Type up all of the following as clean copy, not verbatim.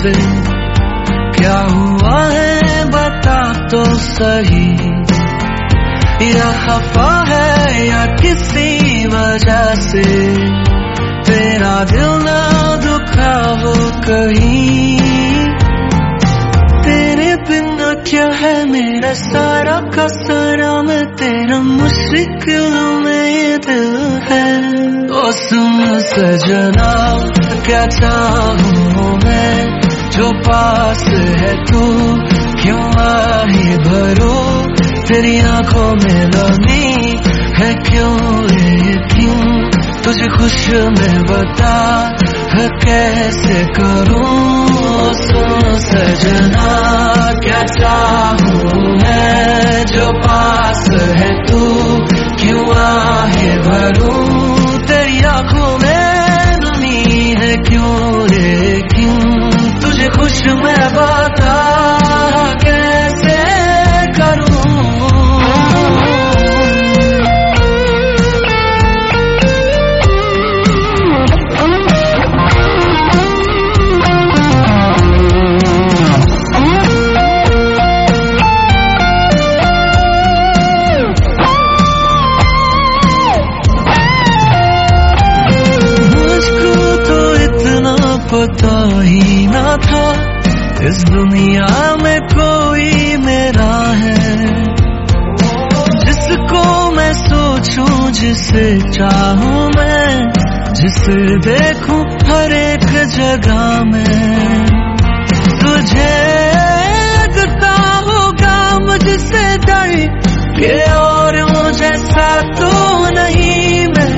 से क्या हुआ है बता तो सही, या खफा है या किसी वजह से तेरा दिल ना दुखा हो कहीं। तेरे बिना क्या है मेरा सारा का सारा, मैं तेरा मुश्किलों में ये दिल है। ओ सुन सजना क्या चाहूँ मैं, जो पास है तू क्यों आहे भरो, तेरी आंखों में नमी है क्यों रे क्यों, तुझे खुश मैं बता है कैसे करूं। सुन सजना क्या चाहूँ मैं, जो पास है तू क्यों आहे भरूं, तेरी आंखों में नमी है क्यों रे क्यों, तुझे खुश मैं बता कैसे करूं। पता ही ना था इस दुनिया में कोई मेरा है, जिसको मैं सोचूं जिसे चाहूं मैं, जिसे देखूं हर एक जगह में। तुझे लगता होगा मुझसे डर ये और जैसा तो नहीं मैं,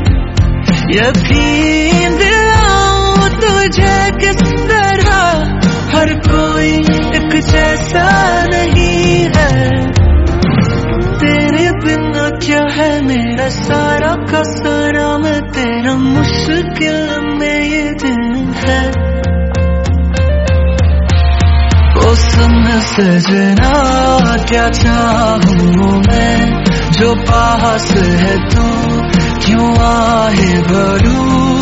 यकीन तुझे किस तरह हर कोई एक जैसा नहीं है। तेरे बिना क्या है मेरा सारा का सारा, मैं तेरा मुश्किल में ये दिन है। ओ सुन सजना क्या चाहूँ मैं, जो पास है तू क्यों आहे भरूं,